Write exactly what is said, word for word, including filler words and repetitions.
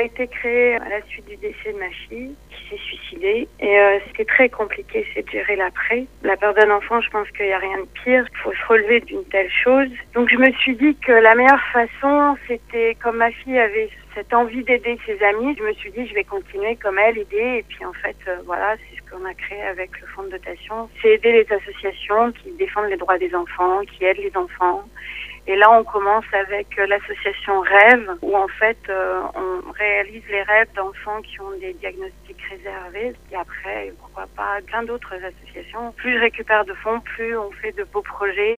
a été créé à la suite du décès de ma fille qui s'est suicidée. Et euh, c'était très compliqué, c'est de gérer l'après. La peur d'un enfant, je pense qu'il n'y a rien de pire. Il faut se relever d'une telle chose. Donc je me suis dit que la meilleure façon, c'était comme ma fille avait cette envie d'aider ses amis, je me suis dit je vais continuer comme elle, aider. Et puis en fait, euh, voilà, c'est ce qu'on a créé avec le fonds de dotation. C'est aider les associations qui défendent les droits des enfants, qui aident les enfants. Et là, on commence avec l'association Rêve, où en fait, euh, on réalise les rêves d'enfants qui ont des diagnostics réservés. Et après, pourquoi pas, plein d'autres associations. Plus je récupère de fonds, plus on fait de beaux projets.